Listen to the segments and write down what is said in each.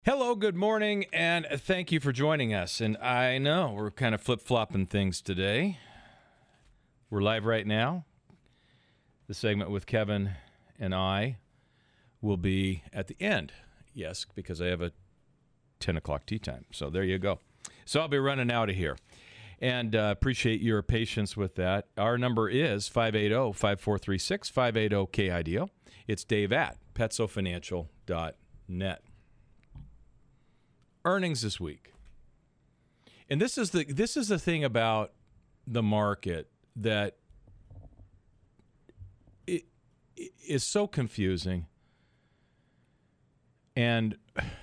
Hello, good morning, and thank you for joining us. And I know we're kind of flip-flopping things today. We're live right now. The segment with Kevin and I will be at the end. Yes, because I have a 10 o'clock tea time. So there you go. So I'll be running out of here. And appreciate your patience with that. Our number is 580-5436, 580-KIDO. It's Dave at PetsoFinancial.net. Earnings this week, and this is the thing about the market that it is so confusing, and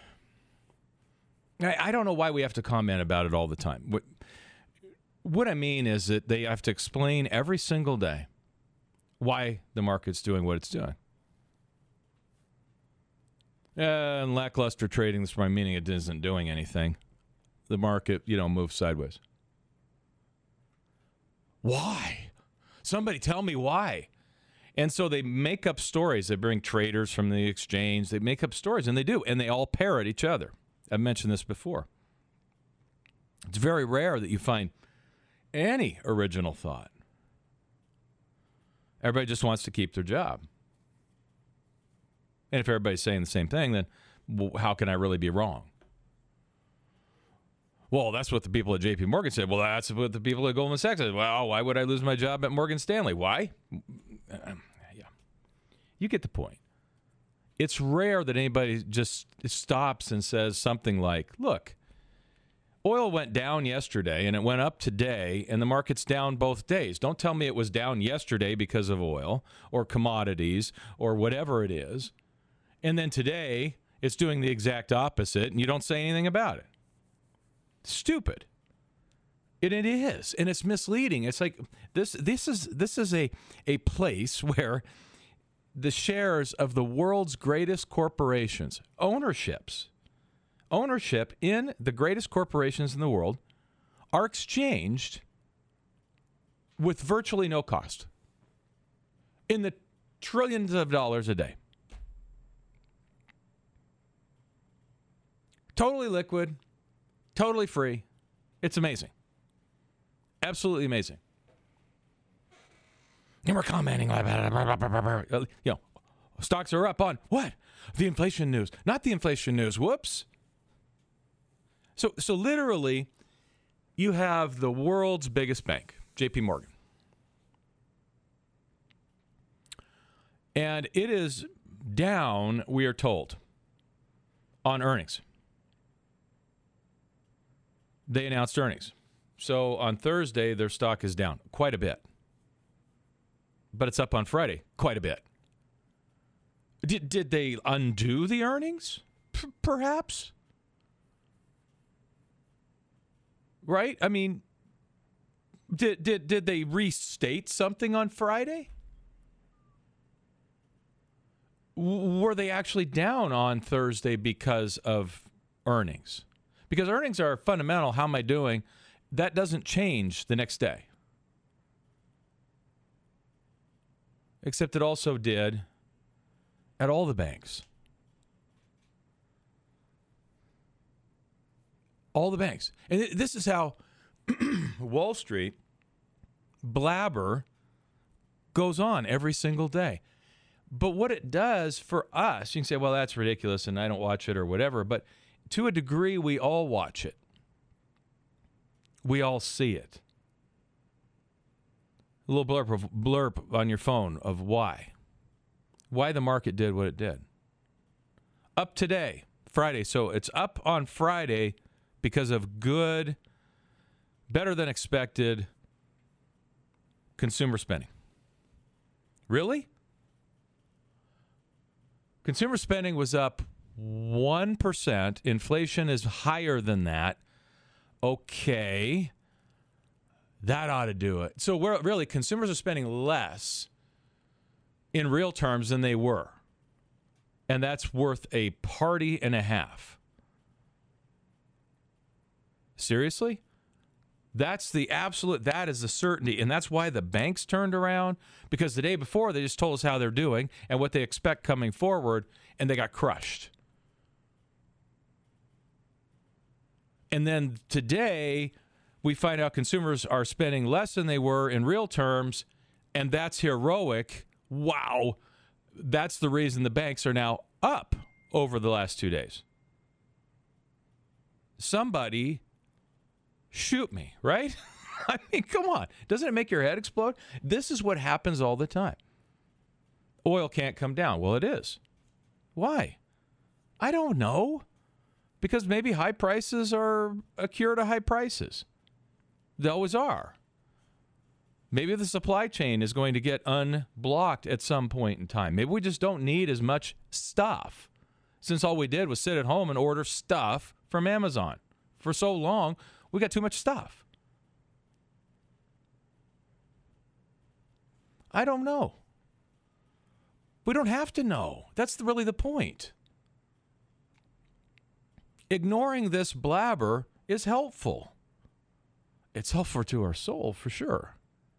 I don't know why we have to comment about it all the time. What I mean is that they have to explain every single day why the market's doing what it's doing. And lackluster trading this morning, meaning it isn't doing anything. The market, moves sideways. Why? Somebody tell me why. And so they make up stories. They bring traders from the exchange. They make up stories, and they do. And they all parrot each other. I've mentioned this before. It's very rare that you find any original thought. Everybody just wants to keep their job. And if everybody's saying the same thing, then how can I really be wrong? Well, that's what the people at J.P. Morgan said. Well, that's what the people at Goldman Sachs said. Well, why would I lose my job at Morgan Stanley? Why? Yeah. You get the point. It's rare that anybody just stops and says something like, look, oil went down yesterday and it went up today and the market's down both days. Don't tell me it was down yesterday because of oil or commodities or whatever it is. And then today, it's doing the exact opposite, and you don't say anything about it. Stupid. And it is, and it's misleading. It's like this is a place where the shares of the world's greatest corporations, ownership in the greatest corporations in the world, are exchanged with virtually no cost in the trillions of dollars a day. Totally liquid, totally free. It's amazing. Absolutely amazing. And we're commenting, stocks are up on what? The inflation news. Not the inflation news. Whoops. So literally, you have the world's biggest bank, J.P. Morgan. And it is down, we are told, on earnings. They announced earnings. So on Thursday, their stock is down quite a bit. But it's up on Friday quite a bit. Did they undo the earnings? Perhaps. Right? I mean, did they restate something on Friday? Were they actually down on Thursday because of earnings? Because earnings are fundamental. How am I doing? That doesn't change the next day. Except it also did at all the banks. All the banks. And this is how Wall Street blabber goes on every single day. But what it does for us, you can say, well, that's ridiculous and I don't watch it or whatever, but to a degree, we all watch it. We all see it. A little blurb on your phone of why. Why the market did what it did. Up today, Friday. So it's up on Friday because of good, better than expected consumer spending. Really? Consumer spending was up 1%. Inflation is higher than that. Okay. That ought to do it. So really, consumers are spending less in real terms than they were. And that's worth a party and a half. Seriously? That's the absolute, that is the certainty. And that's why the banks turned around, because the day before they just told us how they're doing and what they expect coming forward, and they got crushed. And then today, we find out consumers are spending less than they were in real terms, and that's heroic. Wow. That's the reason the banks are now up over the last 2 days. Somebody shoot me, right? I mean, come on. Doesn't it make your head explode? This is what happens all the time. Oil can't come down. Well, it is. Why? I don't know. Because maybe high prices are a cure to high prices. They always are. Maybe the supply chain is going to get unblocked at some point in time. Maybe we just don't need as much stuff, since all we did was sit at home and order stuff from Amazon. For so long, we got too much stuff. I don't know. We don't have to know. That's really the point. Ignoring this blabber is helpful. It's helpful to our soul, for sure.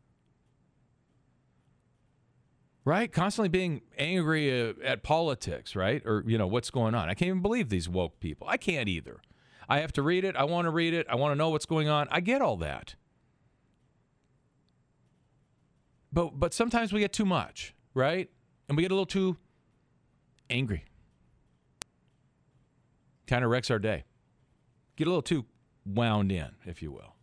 Right? Constantly being angry at politics, right? Or, what's going on. I can't even believe these woke people. I can't either. I have to read it. I want to read it. I want to know what's going on. I get all that. But sometimes we get too much, right? And we get a little too angry. Kind of wrecks our day. Get a little too wound in, if you will.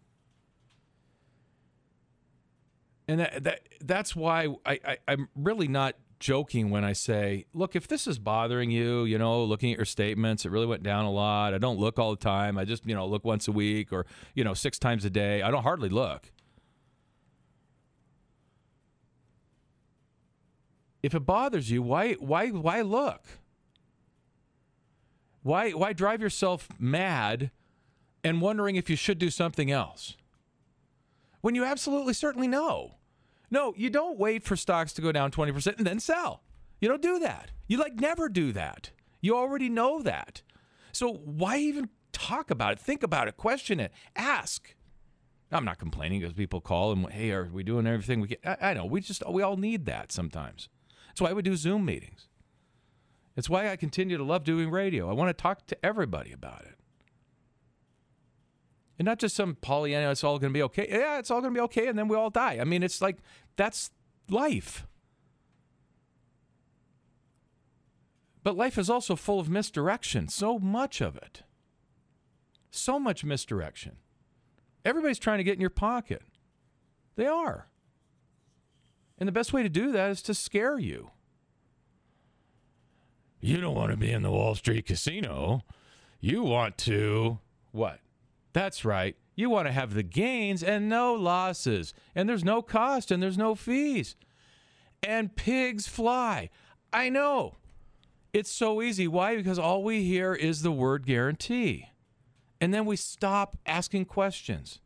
And that's why I'm really not joking when I say, look, if this is bothering you, looking at your statements, it really went down a lot. I don't look all the time. I just, look once a week or, 6 times a day. I don't hardly look. If it bothers you, why look? Why drive yourself mad and wondering if you should do something else when you absolutely certainly know? No, you don't wait for stocks to go down 20% and then sell. You don't do that. You never do that. You already know that. So why even talk about it? Think about it. Question it. Ask. I'm not complaining because people call and, hey, are we doing everything we can? I know. We all need that sometimes. That's why we do Zoom meetings. It's why I continue to love doing radio. I want to talk to everybody about it. And not just some Pollyanna, it's all going to be okay. Yeah, it's all going to be okay, and then we all die. I mean, it's like, that's life. But life is also full of misdirection, so much of it. So much misdirection. Everybody's trying to get in your pocket. They are. And the best way to do that is to scare you. You don't want to be in the Wall Street casino. You want to, what? That's right. You want to have the gains and no losses. And there's no cost and there's no fees. And pigs fly. I know. It's so easy. Why? Because all we hear is the word guarantee. And then we stop asking questions.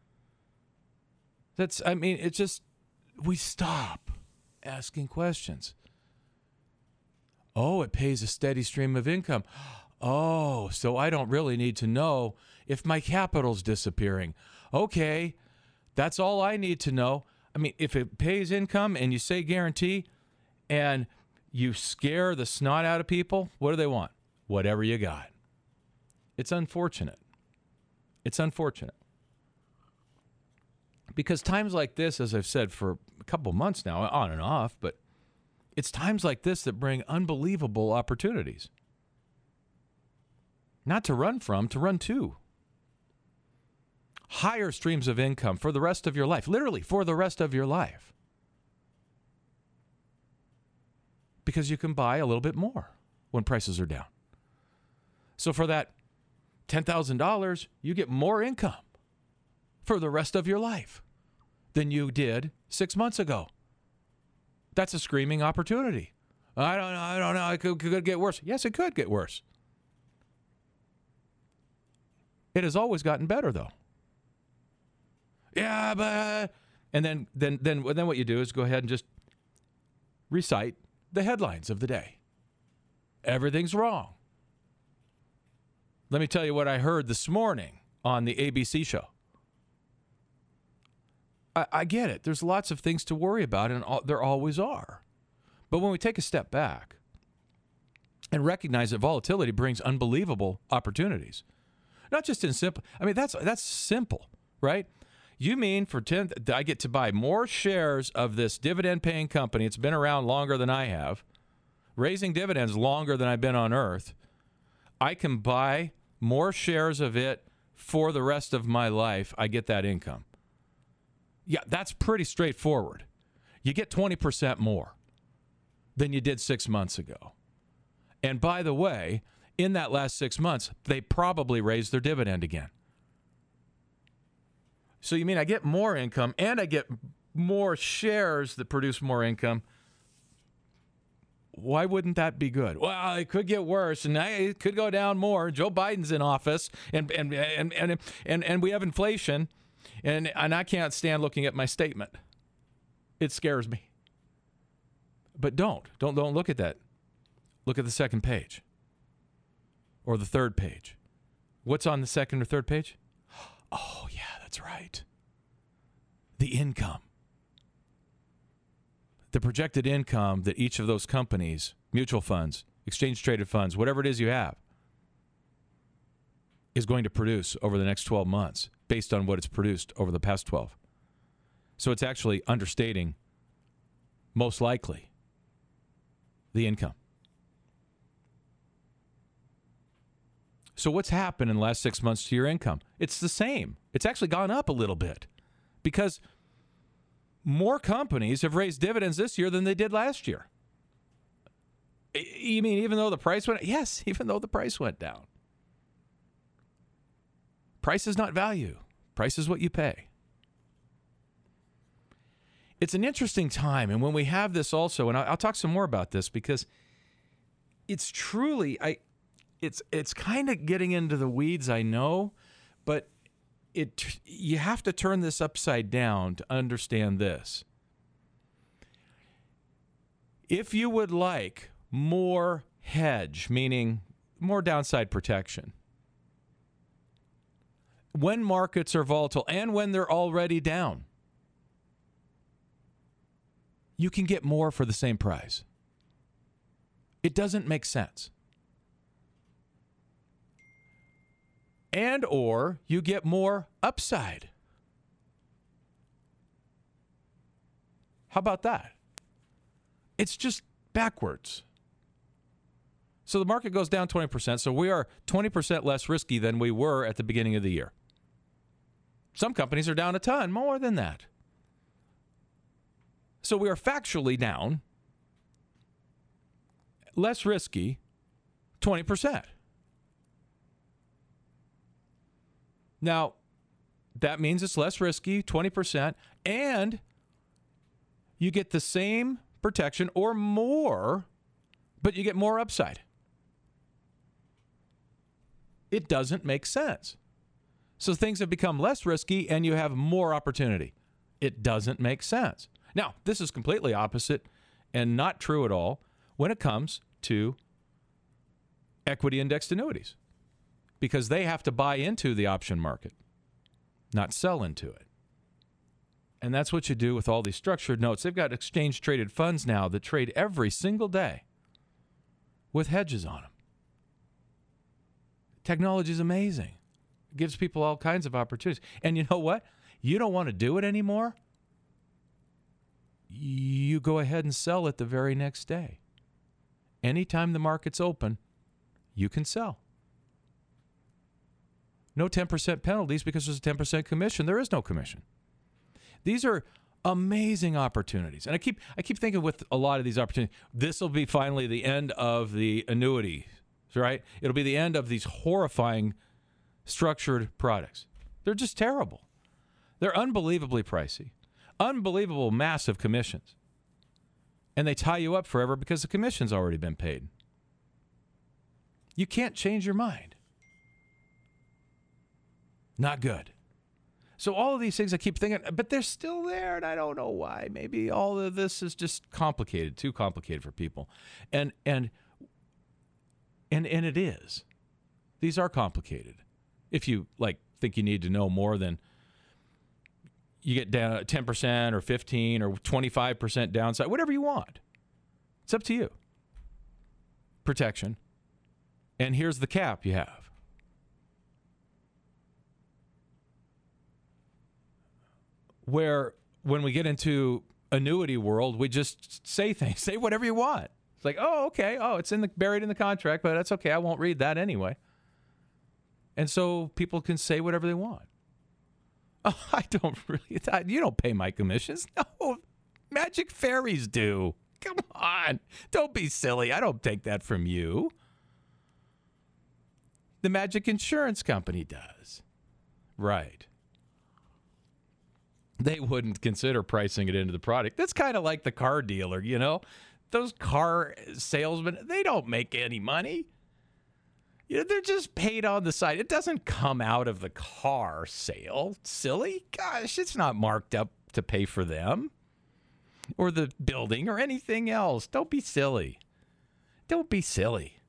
We stop asking questions. Oh, it pays a steady stream of income. Oh, so I don't really need to know if my capital's disappearing. Okay, that's all I need to know. I mean, if it pays income and you say guarantee and you scare the snot out of people, what do they want? Whatever you got. It's unfortunate. It's unfortunate. Because times like this, as I've said for a couple months now, on and off, but it's times like this that bring unbelievable opportunities. Not to run from, to run to. Higher streams of income for the rest of your life. Literally, for the rest of your life. Because you can buy a little bit more when prices are down. So for that $10,000, you get more income for the rest of your life than you did 6 months ago. That's a screaming opportunity. I don't know. It could get worse. Yes, it could get worse. It has always gotten better, though. Yeah, but... And then what you do is go ahead and just recite the headlines of the day. Everything's wrong. Let me tell you what I heard this morning on the ABC show. I get it. There's lots of things to worry about, and there always are. But when we take a step back and recognize that volatility brings unbelievable opportunities, Not just in simple. I mean, that's simple, right? You mean for 10, I get to buy more shares of this dividend-paying company. It's been around longer than I have, raising dividends longer than I've been on Earth. I can buy more shares of it for the rest of my life. I get that income. Yeah, that's pretty straightforward. You get 20% more than you did 6 months ago. And by the way, in that last 6 months, they probably raised their dividend again. So you mean I get more income and I get more shares that produce more income? Why wouldn't that be good? Well, it could get worse, and it could go down more. Joe Biden's in office, and we have inflation, and I can't stand looking at my statement. It scares me. But don't look at that. Look at the second page or the third page. What's on the second or third page? Oh, yeah, that's right. The income. The projected income that each of those companies, mutual funds, exchange-traded funds, whatever it is you have, is going to produce over the next 12 months based on what it's produced over the past 12. So it's actually understating, most likely, the income. So what's happened in the last 6 months to your income? It's the same. It's actually gone up a little bit because more companies have raised dividends this year than they did last year. You mean even though the price went? Yes, even though the price went down. Price is not value. Price is what you pay. It's an interesting time, and when we have this also, and I'll talk some more about this because it's truly, it's kind of getting into the weeds, I know, but you have to turn this upside down to understand this. If you would like more hedge, meaning more downside protection, when markets are volatile and when they're already down, you can get more for the same price. It doesn't make sense. And or you get more upside. How about that? It's just backwards. So the market goes down 20%, so we are 20% less risky than we were at the beginning of the year. Some companies are down a ton, more than that. So we are factually down, less risky, 20%. Now, that means it's less risky, 20%, and you get the same protection or more, but you get more upside. It doesn't make sense. So things have become less risky and you have more opportunity. It doesn't make sense. Now, this is completely opposite and not true at all when it comes to equity indexed annuities, because they have to buy into the option market, not sell into it. And that's what you do with all these structured notes. They've got exchange-traded funds now that trade every single day with hedges on them. Technology is amazing. It gives people all kinds of opportunities. And you know what? You don't want to do it anymore? You go ahead and sell it the very next day. Anytime the market's open, you can sell. No 10% penalties because there's a 10% commission. There is no commission. These are amazing opportunities. And I keep thinking with a lot of these opportunities, this will be finally the end of the annuity, right? It'll be the end of these horrifying structured products. They're just terrible. They're unbelievably pricey, unbelievable massive commissions. And they tie you up forever because the commission's already been paid. You can't change your mind. Not good. So all of these things I keep thinking, but they're still there, and I don't know why. Maybe all of this is just complicated, too complicated for people. And it is. These are complicated. If you think you need to know more than you get down 10% or 15 or 25% downside, whatever you want. It's up to you. Protection. And here's the cap you have. where when we get into annuity world, we just say things, say whatever you want. It's like, oh, okay. Oh, it's buried in the contract, but that's okay. I won't read that anyway. And so people can say whatever they want. Oh, you don't pay my commissions. No, Magic Fairies do. Come on. Don't be silly. I don't take that from you. The Magic Insurance Company does. Right. They wouldn't consider pricing it into the product. That's kind of like the car dealer, you know? Those car salesmen, they don't make any money. You know, they're just paid on the side. It doesn't come out of the car sale. Silly? Gosh, it's not marked up to pay for them or the building or anything else. Don't be silly. Don't be silly.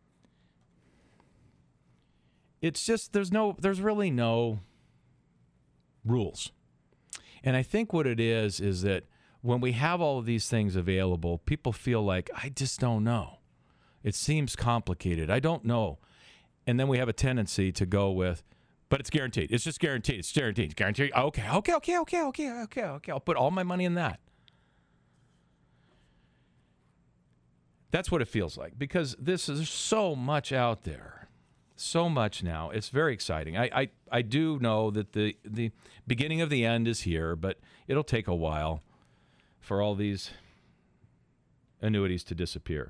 It's just there's really no rules. And I think what it is that when we have all of these things available, people feel like, I just don't know. It seems complicated. I don't know. And then we have a tendency to go with, but it's guaranteed. It's just guaranteed. It's guaranteed. It's guaranteed. Okay. I'll put all my money in that. That's what it feels like, because there's so much out there. So much now. It's very exciting. I do know that the beginning of the end is here, but it'll take a while for all these annuities to disappear.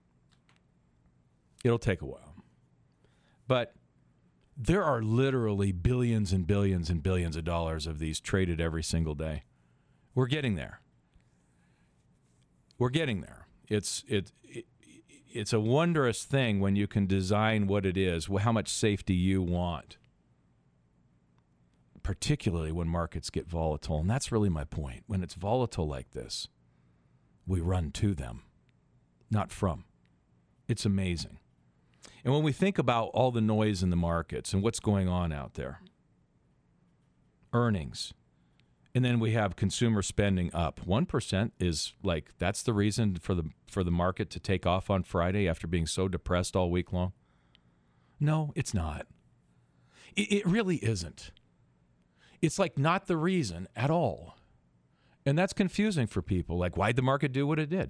It'll take a while. But there are literally billions and billions and billions of dollars of these traded every single day. We're getting there. We're getting there. It's a wondrous thing when you can design what it is, how much safety you want, particularly when markets get volatile. And that's really my point. When it's volatile like this, we run to them, not from. It's amazing. And when we think about all the noise in the markets and what's going on out there, earnings, and then we have consumer spending up. 1% is like, that's the reason for the market to take off on Friday after being so depressed all week long? No, it's not. It really isn't. It's like not the reason at all. And that's confusing for people. Like, why'd the market do what it did?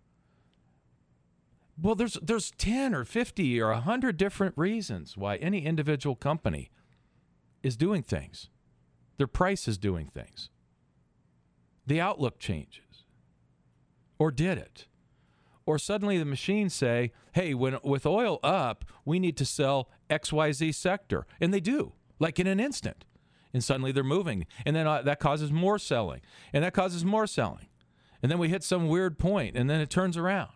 Well, there's 10 or 50 or 100 different reasons why any individual company is doing things. Their price is doing things. The outlook changes. Or did it? Or suddenly the machines say, hey, with oil up, we need to sell XYZ sector. And they do, like in an instant. And suddenly they're moving. And then that causes more selling. And that causes more selling. And then we hit some weird point, and then it turns around.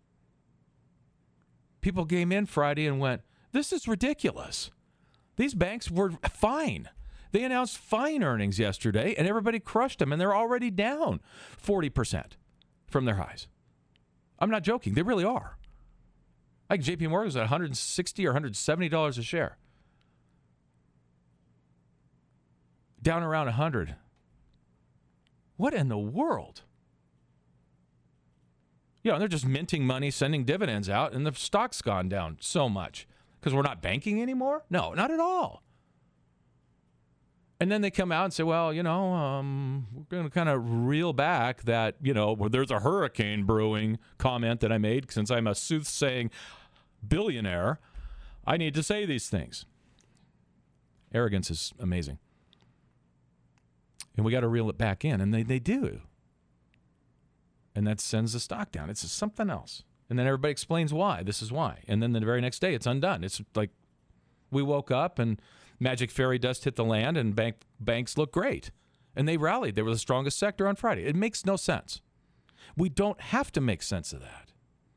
People came in Friday and went, this is ridiculous. These banks were fine. They announced fine earnings yesterday, and everybody crushed them, and they're already down 40% from their highs. I'm not joking. They really are. Like JP Morgan's at $160 or $170 a share. Down around 100. What in the world? You know, they're just minting money, sending dividends out, and the stock's gone down so much. Because we're not banking anymore? No, not at all. And then they come out and say, well, you know, we're going to kind of reel back that, you know, well, there's a hurricane brewing comment that I made. Since I'm a soothsaying billionaire, I need to say these things. Arrogance is amazing. And we got to reel it back in. And they do. And that sends the stock down. It's something else. And then everybody explains why. This is why. And then the very next day, it's undone. It's like we woke up and Magic Fairy dust hit the land and banks look great. And they rallied. They were the strongest sector on Friday. It makes no sense. We don't have to make sense of that.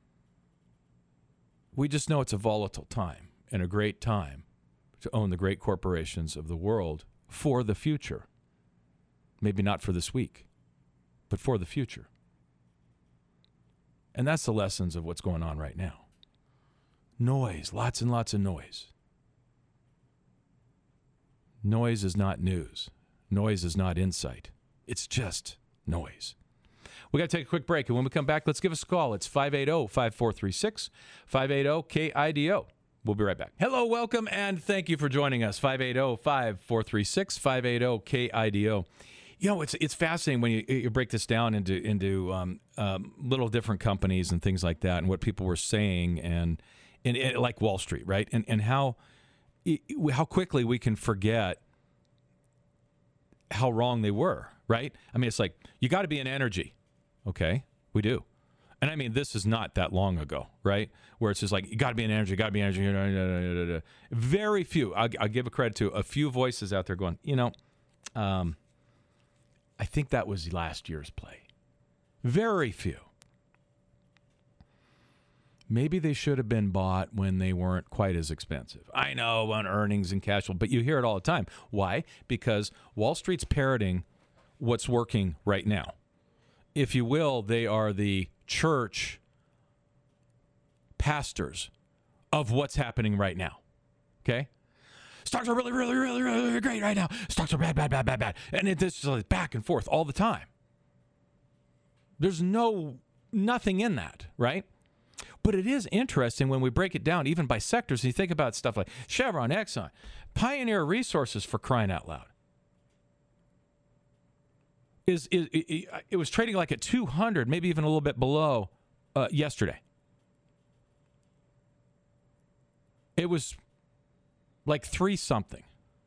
We just know it's a volatile time and a great time to own the great corporations of the world for the future. Maybe not for this week, but for the future. And that's the lessons of what's going on right now. Noise, lots and lots of noise. Noise is not news. Noise is not insight. It's just noise. We got to take a quick break, and when we come back, let's give us a call. It's 580-5436, 580-KIDO. We'll be right back. Hello, welcome, and thank you for joining us. 580-5436, 580-KIDO. It's fascinating when you break this down into little different companies and things like that, and what people were saying, and like Wall Street, right? And how quickly we can forget how wrong they were, right? I mean, it's like, you got to be in energy. Okay, we do. And I mean, this is not that long ago, right? Where it's just like, you got to be in energy, got to be in energy. Very few. I'll give a credit to a few voices out there going, I think that was last year's play. Very few. Maybe they should have been bought when they weren't quite as expensive. I know, on earnings and cash flow, but you hear it all the time. Why? Because Wall Street's parroting what's working right now. If you will, they are the church pastors of what's happening right now. Okay? Stocks are really, really, really, really great right now. Stocks are bad, bad, bad, bad, bad. And it's just like back and forth all the time. There's nothing in that, right? But it is interesting when we break it down, even by sectors. You think about stuff like Chevron, Exxon, Pioneer Resources, for crying out loud. It was trading like at 200, maybe even a little bit below yesterday. It was like 3 something.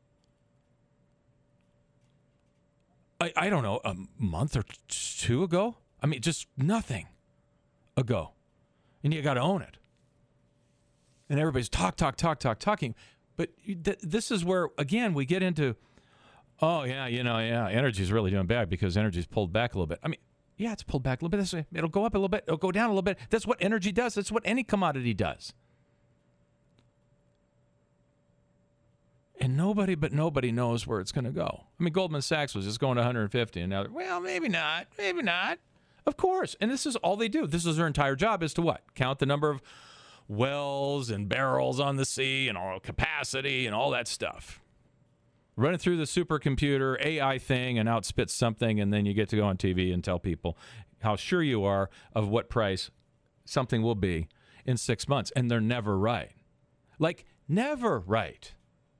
I don't know, a month or 2 ago? I mean, just nothing ago. And you got to own it. And everybody's talking. But this is where, again, we get into, energy's really doing bad because energy's pulled back a little bit. I mean, yeah, it's pulled back a little bit. It'll go up a little bit. It'll go down a little bit. That's what energy does. That's what any commodity does. And nobody knows where it's going to go. I mean, Goldman Sachs was just going to 150, and now they're, well, maybe not. Of course. And this is all they do. This is their entire job, is to what? Count the number of wells and barrels on the sea and all capacity and all that stuff. Run it through the supercomputer AI thing and out spits something, and then you get to go on TV and tell people how sure you are of what price something will be in 6 months. And they're never right. Like, never right.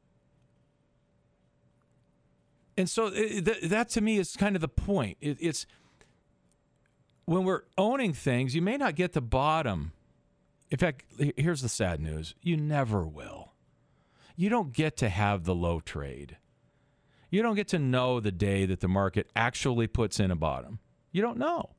And so that to me is kind of the point. It's when we're owning things, you may not get the bottom. In fact, here's the sad news. You never will. You don't get to have the low trade. You don't get to know the day that the market actually puts in a bottom. You don't know.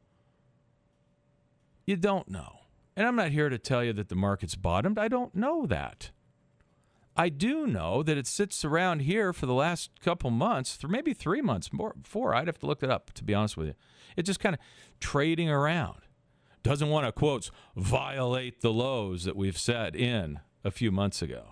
You don't know. And I'm not here to tell you that the market's bottomed. I don't know that. I do know that it sits around here for the last couple months, maybe 3 months, more, 4. I'd have to look it up, to be honest with you. It's just kind of trading around. Doesn't want to, quotes, violate the lows that we've set in a few months ago.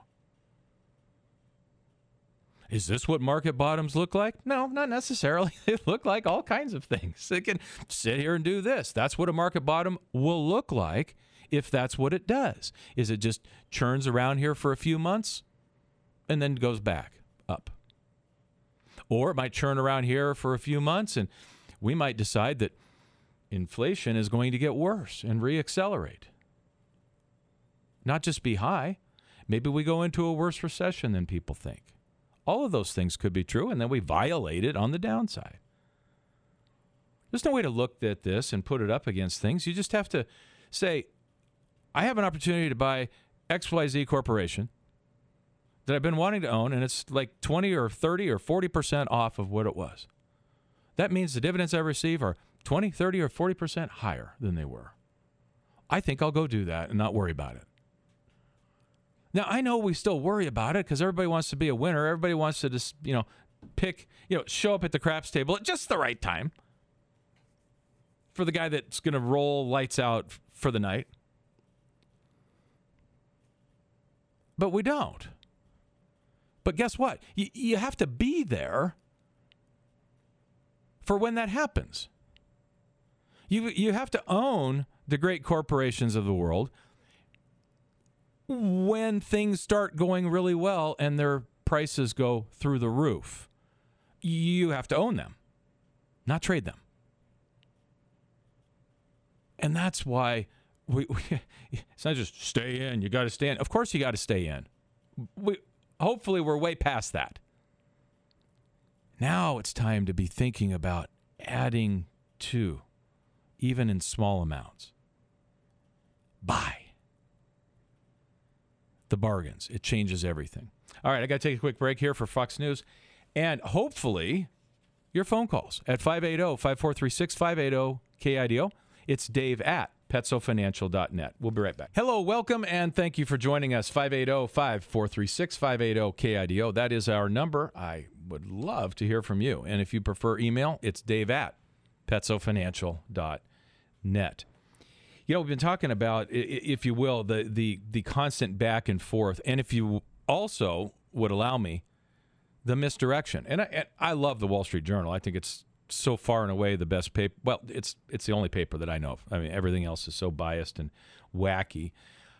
Is this what market bottoms look like? No, not necessarily. They look like all kinds of things. They can sit here and do this. That's what a market bottom will look like if that's what it does. Is it just churns around here for a few months and then goes back up? Or it might churn around here for a few months and we might decide that inflation is going to get worse and reaccelerate. Not just be high. Maybe we go into a worse recession than people think. All of those things could be true, and then we violate it on the downside. There's no way to look at this and put it up against things. You just have to say, I have an opportunity to buy XYZ Corporation that I've been wanting to own, and it's like 20 or 30 or 40% off of what it was. That means the dividends I receive are 20, 30, or 40% higher than they were. I think I'll go do that and not worry about it. Now, I know we still worry about it because everybody wants to be a winner. Everybody wants to just, pick, show up at the craps table at just the right time for the guy that's going to roll lights out for the night. But we don't. But guess what? You have to be there for when that happens. You have to own the great corporations of the world when things start going really well and their prices go through the roof. You have to own them, not trade them. And that's why it's not just stay in. You got to stay in. Of course you got to stay in. Hopefully we're way past that. Now it's time to be thinking about adding to, even in small amounts. Buy the bargains. It changes everything. All right, I got to take a quick break here for Fox News. And hopefully your phone calls at 580-5436, 580-KIDO. It's Dave at PetsoFinancial.net. We'll be right back. Hello, welcome, and thank you for joining us. 580-5436, 580-KIDO. That is our number. I would love to hear from you. And if you prefer email, it's Dave at PetsoFinancial.net. You know, we've been talking about, if you will, the constant back and forth, and if you also would allow me, the misdirection. And I love the Wall Street Journal. I think it's so far and away the best paper. Well, it's the only paper that I know of. I mean, everything else is so biased and wacky.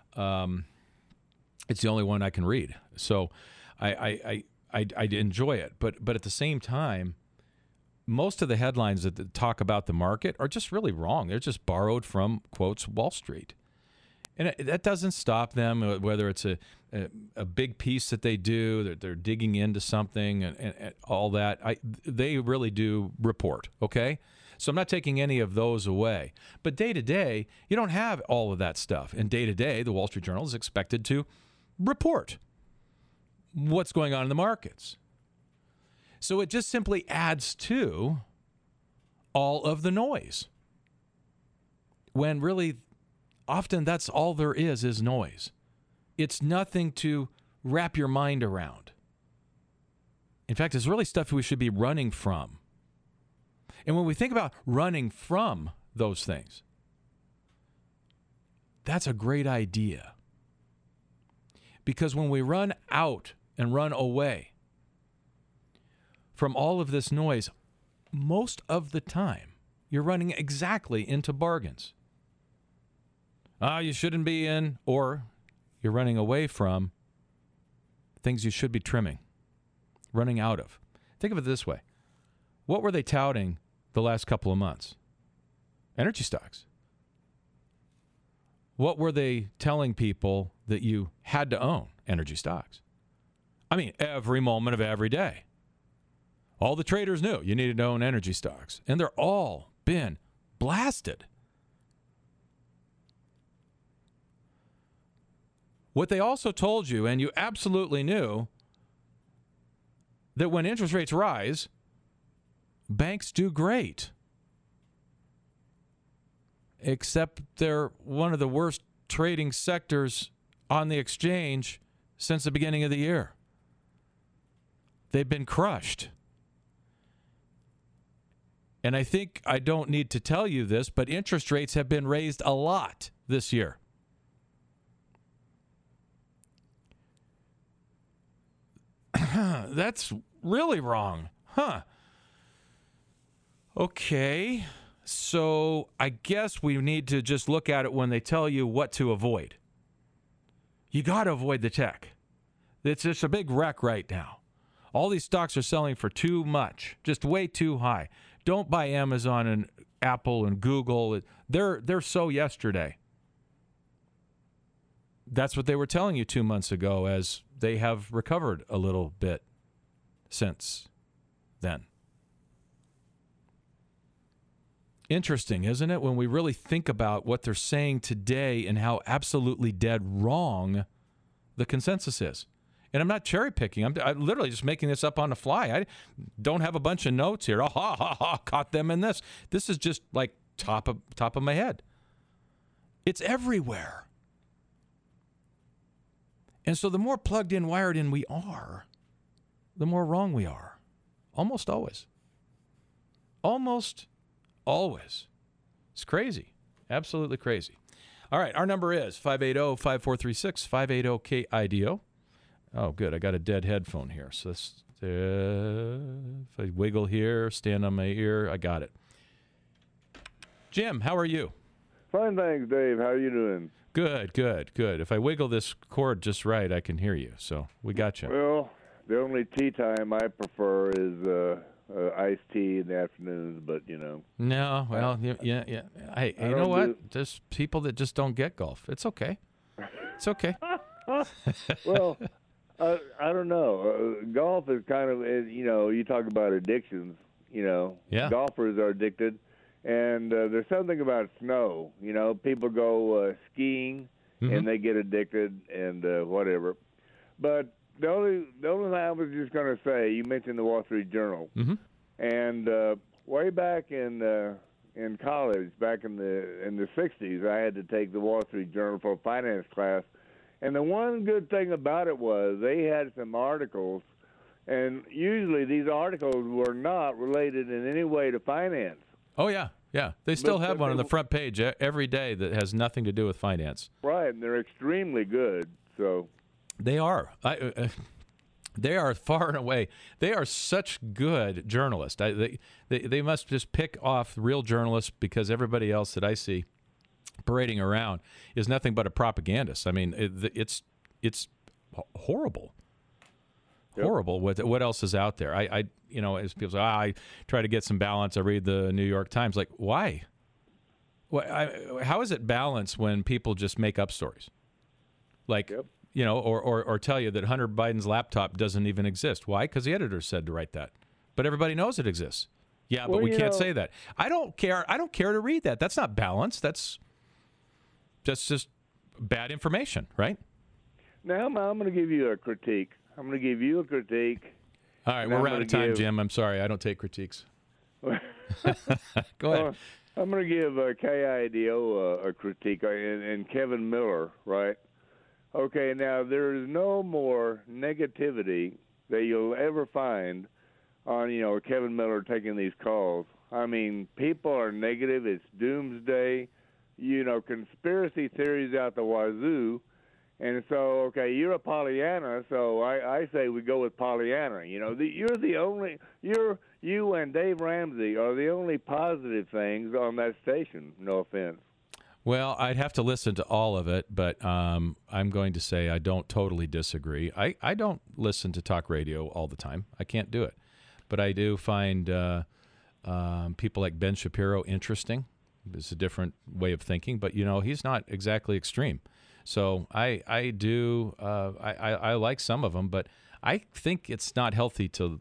It's the only one I can read. So I enjoy it. But at the same time, most of the headlines that talk about the market are just really wrong. They're just borrowed from, quotes, Wall Street. And that doesn't stop them, whether it's a big piece that they do, they're digging into something and all that. They really do report, okay? So I'm not taking any of those away. But day to day, you don't have all of that stuff. And day to day, the Wall Street Journal is expected to report what's going on in the markets. So it just simply adds to all of the noise. When really, often that's all there is noise. It's nothing to wrap your mind around. In fact, it's really stuff we should be running from. And when we think about running from those things, that's a great idea. Because when we run out and run away from all of this noise, most of the time, you're running exactly into bargains. You shouldn't be in, or you're running away from things you should be trimming, running out of. Think of it this way. What were they touting the last couple of months? Energy stocks. What were they telling people that you had to own? Energy stocks. I mean, every moment of every day. All the traders knew you needed to own energy stocks, and they're all been blasted. What they also told you, and you absolutely knew, that when interest rates rise, banks do great. Except they're one of the worst trading sectors on the exchange since the beginning of the year. They've been crushed. And I think I don't need to tell you this, but interest rates have been raised a lot this year. That's really wrong. Huh. Okay. So I guess we need to just look at it when they tell you what to avoid. You got to avoid the tech. It's just a big wreck right now. All these stocks are selling for too much, just way too high. Don't buy Amazon and Apple and Google. They're so yesterday. That's what they were telling you 2 months ago, as they have recovered a little bit since then. Interesting, isn't it, when we really think about what they're saying today and how absolutely dead wrong the consensus is. And I'm not cherry picking. I'm literally just making this up on the fly. I don't have a bunch of notes here. Oh, ha, ha, ha, caught them in this. This is just like top of my head. It's everywhere. And so the more plugged in, wired in we are, the more wrong we are. Almost always. Almost always. It's crazy. Absolutely crazy. All right, our number is 580-5436, 580-KIDO. Oh, good. I got a dead headphone here. So this, if I wiggle here, stand on my ear, I got it. Jim, how are you? Fine, thanks, Dave. How are you doing? Good, good, good. If I wiggle this cord just right, I can hear you. So we got you. Well, the only tea time I prefer is iced tea in the afternoons, but, you know. No, well, yeah. Hey, you know what? There's people that just don't get golf. It's okay. It's okay. Well, I don't know. Golf is kind of, you talk about addictions. Yeah. Golfers are addicted, and there's something about snow. People go skiing and they get addicted and whatever. But the only thing I was just going to say, you mentioned the Wall Street Journal, and way back in college, back in the 60s, I had to take the Wall Street Journal for a finance class. And the one good thing about it was they had some articles, and usually these articles were not related in any way to finance. Oh, yeah. Yeah. They still have one on the front page every day that has nothing to do with finance. Right, and they're extremely good. So they are. They are far and away. They are such good journalists. They must just pick off real journalists because everybody else that I see parading around is nothing but a propagandist. I mean, it's horrible. Yep. Horrible. What else is out there? I as people say, I try to get some balance. I read the New York Times. Like, why? How is it balanced when people just make up stories? Like, or tell you that Hunter Biden's laptop doesn't even exist. Why? Because the editor said to write that. But everybody knows it exists. Yeah, but we can't say that. I don't care. I don't care to read that. That's not balanced. That's just bad information, right? Now, I'm going to give you a critique. I'm going to give you a critique. All right, we're out of time, Jim. I'm sorry. I don't take critiques. Go ahead. I'm going to give KIDO a critique and Kevin Miller, right? Okay, now there is no more negativity that you'll ever find on, Kevin Miller taking these calls. I mean, people are negative. It's doomsday. Conspiracy theories out the wazoo. And so, okay, you're a Pollyanna, so I say we go with Pollyanna. You're the only, you and Dave Ramsey are the only positive things on that station. No offense. Well, I'd have to listen to all of it, but I'm going to say I don't totally disagree. I don't listen to talk radio all the time. I can't do it. But I do find people like Ben Shapiro interesting. It's a different way of thinking, but, he's not exactly extreme. So I like some of them, but I think it's not healthy to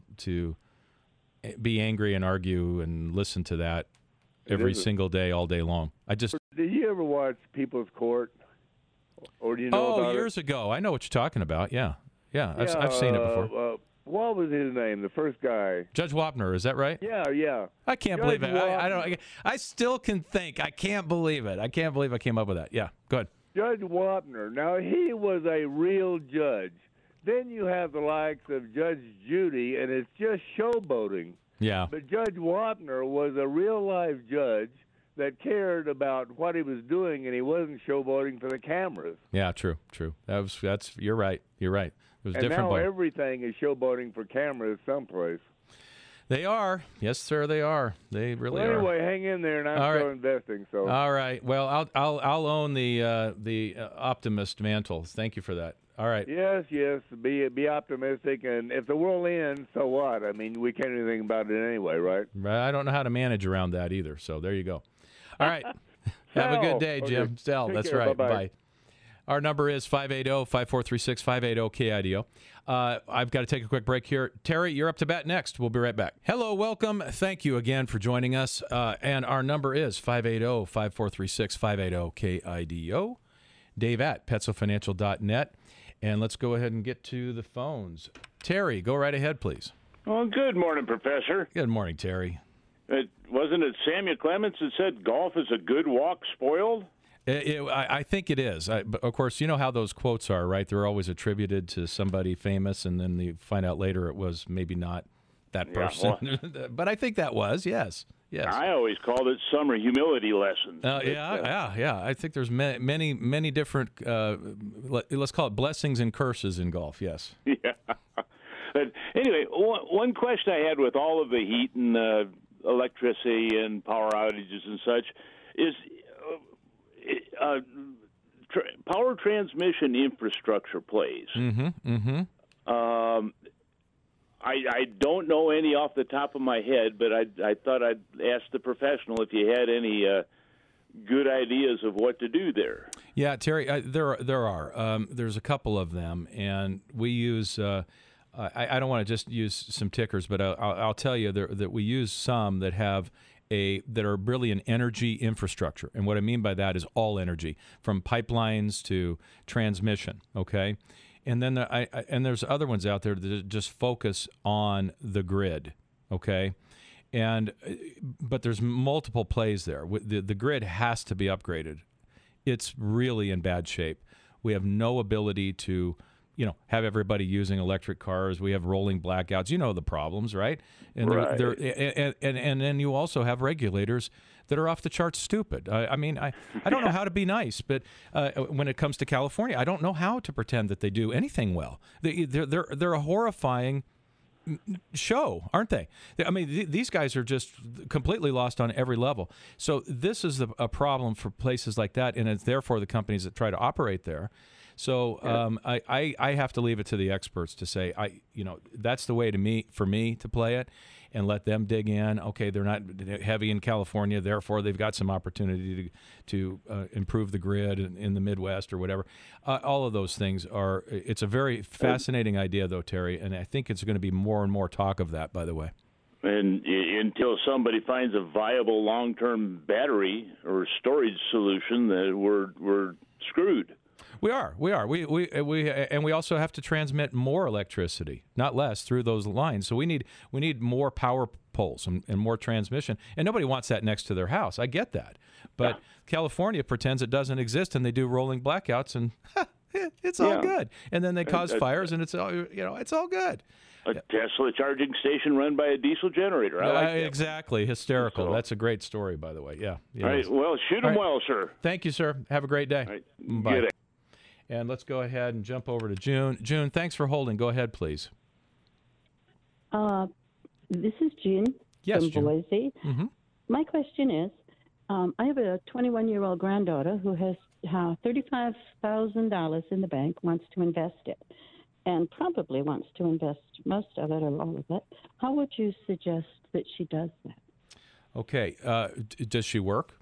be angry and argue and listen to that every single day, all day long. Did you ever watch People's Court? Or do you know about years ago. I know what you're talking about. Yeah. I've seen it before. What was his name? The first guy. Judge Wapner, is that right? Yeah. I can't believe it. I still can think. I can't believe it. I can't believe I came up with that. Yeah, go ahead. Judge Wapner. Now, he was a real judge. Then you have the likes of Judge Judy, and it's just showboating. Yeah. But Judge Wapner was a real-life judge that cared about what he was doing, and he wasn't showboating for the cameras. Yeah, true. You're right. It was and different. Now everything is showboating for cameras someplace. They are. Yes, sir, they are. They really are. Anyway, hang in there, and I'm still investing. So. All right. Well, I'll own the optimist mantle. Thank you for that. All right. Yes. Be optimistic, and if the world ends, so what? I mean, we can't do anything about it anyway, right? I don't know how to manage around that either. So there you go. All right. Have a good day, Jim. Okay. Sal, that's care. right. Bye-bye. Bye. Our number is 580-5436, 580-KIDO. I've got to take a quick break here. Terry, you're up to bat next. We'll be right back. Hello, welcome. Thank you again for joining us. And our number is 580-5436, 580-KIDO. Dave at PetsoFinancial.net. And let's go ahead and get to the phones. Terry, go right ahead, please. Well, good morning, Professor. Good morning, Terry. Wasn't it Samuel Clemens that said golf is a good walk spoiled? I think it is. But of course, you know how those quotes are, right? They're always attributed to somebody famous, and then you find out later it was maybe not that person. Yeah, well, but I think that was, yes. I always called it summer humility lessons. Yeah. I think there's many different, let's call it blessings and curses in golf, yes. Yeah. But anyway, one question I had with all of the heat and electricity and power outages and such is power transmission infrastructure plays. I don't know any off the top of my head, but I thought I'd ask the professional if you had any good ideas of what to do there. Yeah, Terry, there are. There's a couple of them, and we use. I don't want to just use some tickers, but I'll tell you that we use some that have that are really an energy infrastructure, and what I mean by that is all energy, from pipelines to transmission. Okay, and then and there's other ones out there that just focus on the grid. Okay. But there's multiple plays there. The grid has to be upgraded. It's really in bad shape. We have no ability to, have everybody using electric cars. We have rolling blackouts. You know the problems, right? And Right. And then you also have regulators that are off the charts stupid. I don't know how to be nice, but when it comes to California, I don't know how to pretend that they do anything well. They're a horrifying show, aren't they? I mean, these guys are just completely lost on every level. So this is a problem for places like that, and it's therefore the companies that try to operate there. So I have to leave it to the experts to say, that's the way for me to play it, and let them dig in. Okay, they're not heavy in California, therefore they've got some opportunity to improve the grid in the Midwest or whatever. All of those things it's a very fascinating idea, though, Terry, and I think it's going to be more and more talk of that, by the way. And until somebody finds a viable long-term battery or storage solution, that we're screwed. We are. And we also have to transmit more electricity, not less, through those lines. So we need more power poles and more transmission. And nobody wants that next to their house. I get that. But California pretends it doesn't exist, and they do rolling blackouts, and it's all good. And then they cause fires, and it's all good. A Tesla charging station run by a diesel generator. I like that. Exactly. Hysterical. So, that's a great story, by the way. Yeah. All right. Well, shoot them well, sir. Thank you, sir. Have a great day. All right. Bye. Good day. And let's go ahead and jump over to June. June, thanks for holding. Go ahead, please. This is June from June. Boise. Mm-hmm. My question is, I have a 21-year-old granddaughter who has $35,000 in the bank, wants to invest it, and probably wants to invest most of it or all of it. How would you suggest that she does that? Okay. Does she work?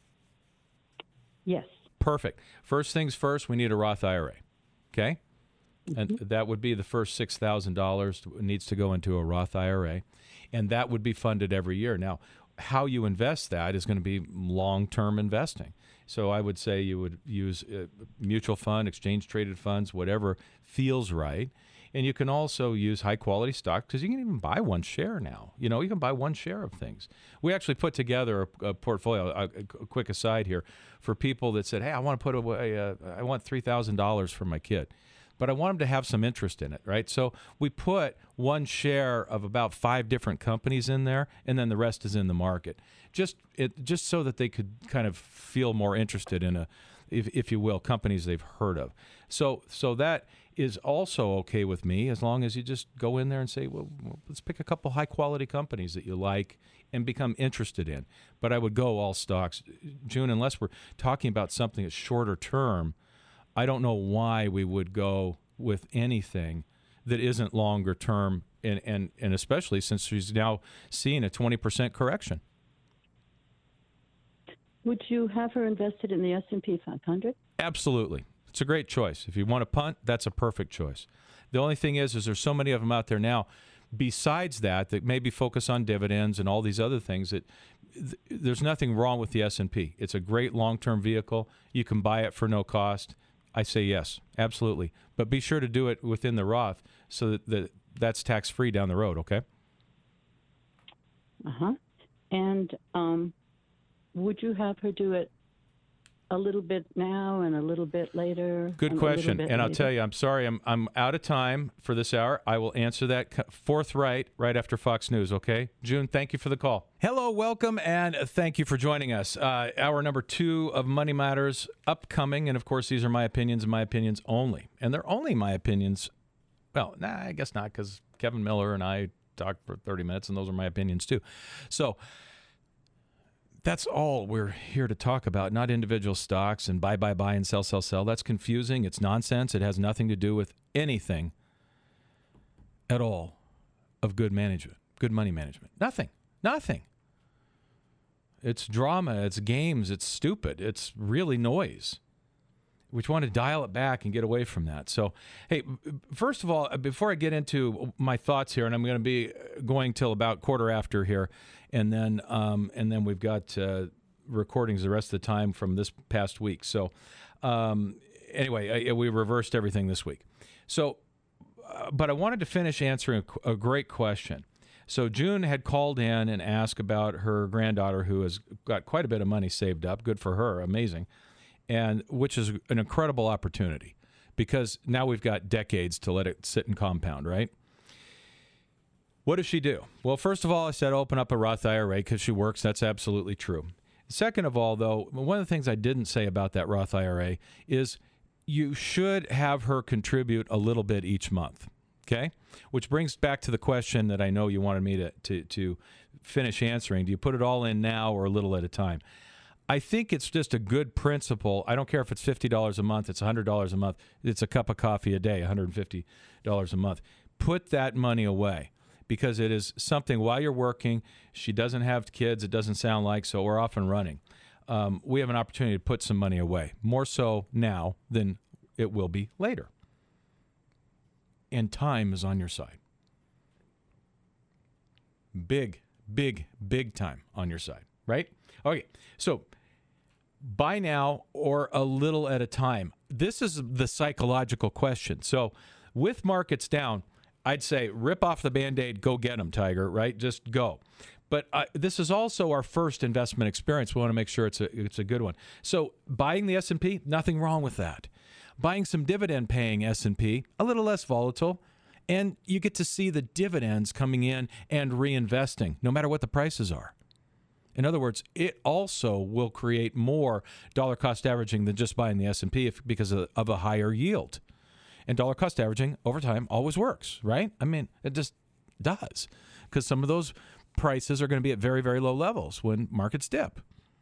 Yes. Perfect. First things first, we need a Roth IRA. Okay? Mm-hmm. And that would be the first $6,000 needs to go into a Roth IRA, and that would be funded every year. Now, how you invest that is going to be long-term investing. So I would say you would use mutual fund, exchange-traded funds, whatever feels right. And you can also use high-quality stock because you can even buy one share now. You can buy one share of things. We actually put together a portfolio, a quick aside here, for people that said, hey, I want to put away, I want $3,000 for my kid, but I want them to have some interest in it, right? So we put one share of about 5 different companies in there, and then the rest is in the market, just so that they could kind of feel more interested in if you will, companies they've heard of. So that is also okay with me, as long as you just go in there and say, well, let's pick a couple high-quality companies that you like and become interested in. But I would go all stocks. June, unless we're talking about something that's shorter term, I don't know why we would go with anything that isn't longer term, and especially since she's now seeing a 20% correction. Would you have her invested in the S&P 500? Absolutely. It's a great choice. If you want to punt, that's a perfect choice. The only thing is there's so many of them out there now, besides that maybe focus on dividends and all these other things, that there's nothing wrong with the S&P. It's a great long-term vehicle. You can buy it for no cost. I say yes, absolutely. But be sure to do it within the Roth so that's tax-free down the road, okay? Uh-huh. And would you have her do it a little bit now and a little bit later? Good question. And I'll tell you, I'm sorry, I'm out of time for this hour. I will answer that forthright right after Fox News, okay? June, thank you for the call. Hello, welcome, and thank you for joining us. Hour number 2 of Money Matters upcoming, and of course, these are my opinions and my opinions only. And they're only my opinions. Well, I guess not, because Kevin Miller and I talked for 30 minutes, and those are my opinions too. That's all we're here to talk about, not individual stocks and buy and sell. That's confusing. It's nonsense. It has nothing to do with anything at all of good management, good money management. Nothing. It's drama. It's games. It's stupid. It's really noise. We want to dial it back and get away from that. So, hey, first of all, before I get into my thoughts here, and I'm going to be going till about quarter after here, and then we've got recordings the rest of the time from this past week. So, anyway, we reversed everything this week. So, but I wanted to finish answering a great question. So June had called in and asked about her granddaughter, who has got quite a bit of money saved up. Good for her, amazing, and which is an incredible opportunity because now we've got decades to let it sit and compound, right? What does she do? Well, first of all, I said open up a Roth IRA because she works. That's absolutely true. Second of all, though, one of the things I didn't say about that Roth IRA is you should have her contribute a little bit each month. Okay, which brings back to the question that I know you wanted me to finish answering. Do you put it all in now or a little at a time? I think it's just a good principle. I don't care if it's $50 a month, it's $100 a month, it's a cup of coffee a day, $150 a month. Put that money away because it is something while you're working. She doesn't have kids, it doesn't sound like, so we're off and running. We have an opportunity to put some money away, more so now than it will be later. And time is on your side. Big time on your side, right? Okay, so buy now or a little at a time. This is the psychological question. So with markets down, I'd say rip off the Band-Aid, go get them, Tiger, right? Just go. But this is also our first investment experience. We want to make sure it's a good one. So buying the S&P, nothing wrong with that. Buying some dividend-paying S&P, a little less volatile, and you get to see the dividends coming in and reinvesting, no matter what the prices are. In other words, it also will create more dollar cost averaging than just buying the S&P because of a higher yield. And dollar cost averaging over time always works, right? I mean, it just does because some of those prices are going to be at very, very low levels when markets dip.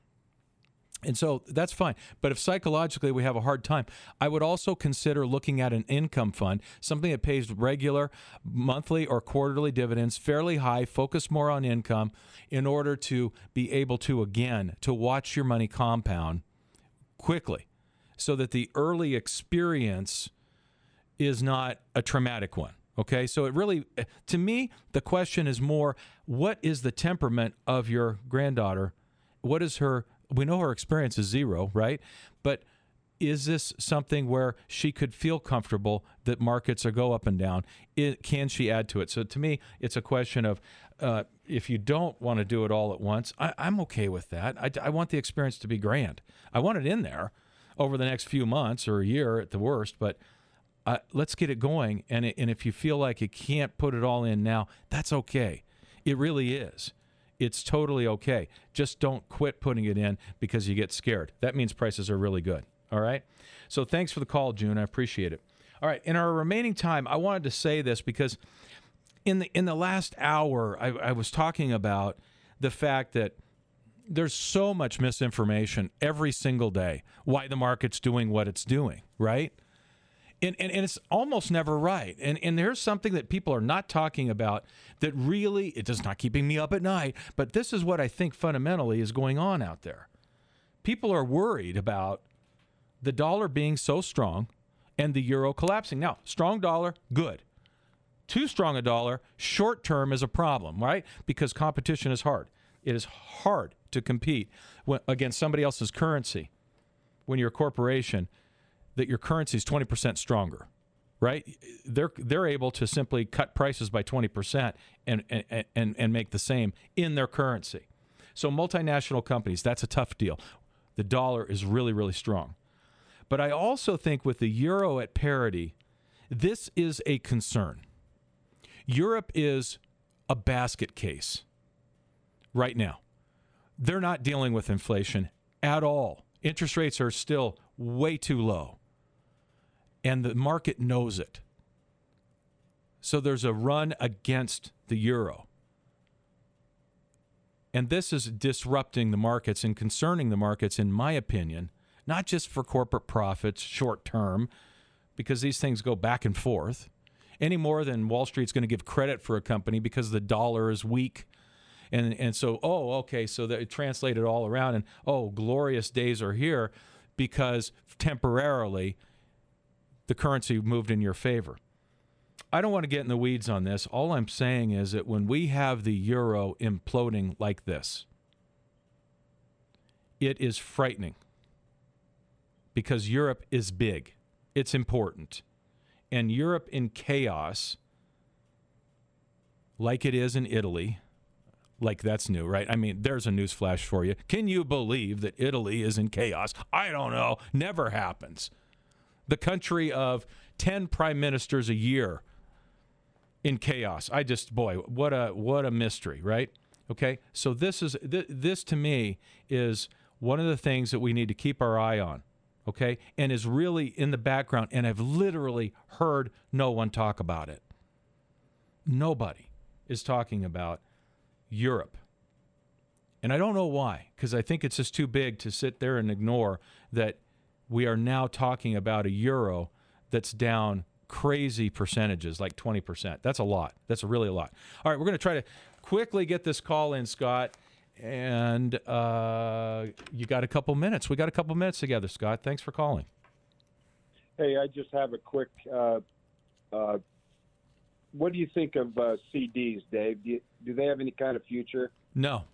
And so that's fine. But if psychologically we have a hard time, I would also consider looking at an income fund, something that pays regular monthly or quarterly dividends, fairly high, focus more on income in order to be able to, again, to watch your money compound quickly so that the early experience is not a traumatic one. Okay, so it really, to me, the question is more, what is the temperament of your granddaughter? What is her... We know her experience is zero, right? But is this something where she could feel comfortable that markets go up and down? Can she add to it? So to me, it's a question of if you don't want to do it all at once, I'm okay with that. I want the experience to be grand. I want it in there over the next few months or a year at the worst, but let's get it going. And if you feel like you can't put it all in now, that's okay. It really is. It's totally okay. Just don't quit putting it in because you get scared. That means prices are really good. All right? So thanks for the call, June. I appreciate it. All right. In our remaining time, I wanted to say this because in the last hour, I was talking about the fact that there's so much misinformation every single day, why the market's doing what it's doing, right? And it's almost never right. And there's something that people are not talking about that really, it is not keeping me up at night, but this is what I think fundamentally is going on out there. People are worried about the dollar being so strong and the euro collapsing. Now, strong dollar, good. Too strong a dollar, short term is a problem, right? Because competition is hard. It is hard to compete against somebody else's currency when you're a corporation that your currency is 20% stronger, right? They're able to simply cut prices by 20% and make the same in their currency. So multinational companies, that's a tough deal. The dollar is really, really strong. But I also think with the euro at parity, this is a concern. Europe is a basket case right now. They're not dealing with inflation at all. Interest rates are still way too low. And the market knows it. So there's a run against the euro. And this is disrupting the markets and concerning the markets, in my opinion, not just for corporate profits short term, because these things go back and forth, any more than Wall Street's going to give credit for a company because the dollar is weak. And so, okay, so that it translated all around and, glorious days are here. because temporarily the currency moved in your favor. I don't want to get in the weeds on this. All I'm saying is that when we have the euro imploding like this, it is frightening because Europe is big. It's important. And Europe in chaos, like it is in Italy, like that's new, right? I mean, there's a news flash for you. Can you believe that Italy is in chaos? I don't know. Never happens. The country of 10 prime ministers a year in chaos. Boy, what a mystery, right? Okay, so this to me is one of the things that we need to keep our eye on, okay, and is really in the background, and I've literally heard no one talk about it. Nobody is talking about Europe. And I don't know why, because I think it's just too big to sit there and ignore that we are now talking about a euro that's down crazy percentages, like 20%. That's a lot. That's really a lot. All right, we're going to try to quickly get this call in, Scott. And you got a couple minutes. We got a couple minutes together, Scott. Thanks for calling. Hey, I just have a quick what do you think of CDs, Dave? Do they have any kind of future? No.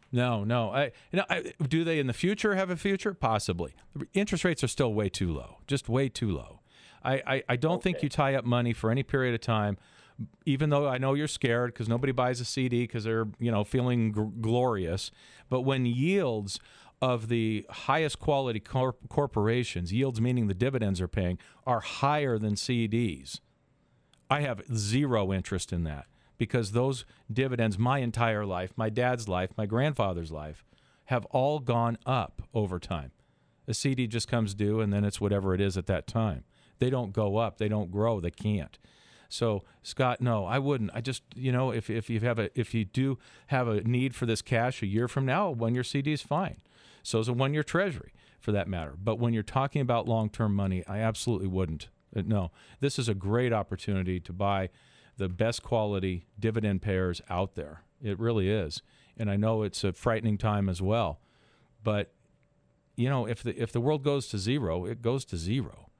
Do they in the future have a future? Possibly. Interest rates are still way too low, just way too low. I don't think you tie up money for any period of time, even though I know you're scared because nobody buys a CD because they're feeling glorious. But when yields of the highest quality corporations, yields meaning the dividends are paying, are higher than CDs, I have zero interest in that because those dividends, my entire life, my dad's life, my grandfather's life, have all gone up over time. A CD just comes due and then it's whatever it is at that time. They don't go up. They don't grow. They can't. So, Scott, no, I wouldn't. I just, if you do have a need for this cash a year from now, a one-year CD is fine. So is a one-year treasury, for that matter. But when you're talking about long-term money, I absolutely wouldn't. No, this is a great opportunity to buy the best quality dividend payers out there. It really is. And I know it's a frightening time as well. But, if the world goes to zero, it goes to zero.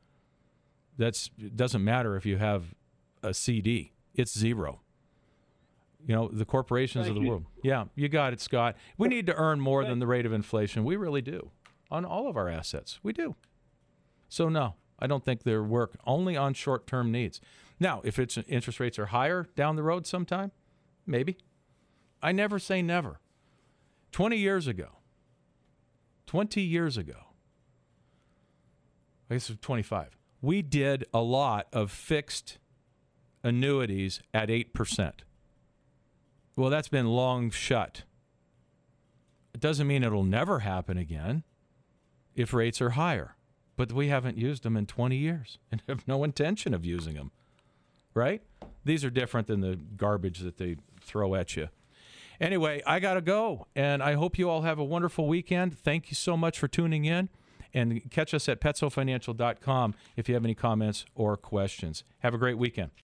It doesn't matter if you have a CD. It's zero. The corporations of the world. Yeah, you got it, Scott. We need to earn more than the rate of inflation. We really do on all of our assets. We do. So, no, I don't think they work only on short-term needs. Now, if interest rates are higher down the road sometime, maybe. I never say never. 20 years ago, I guess it was 25, we did a lot of fixed annuities at 8%. Well, that's been long shut. It doesn't mean it'll never happen again if rates are higher. But we haven't used them in 20 years and have no intention of using them, right? These are different than the garbage that they throw at you. Anyway, I got to go, and I hope you all have a wonderful weekend. Thank you so much for tuning in, and catch us at petsofinancial.com if you have any comments or questions. Have a great weekend.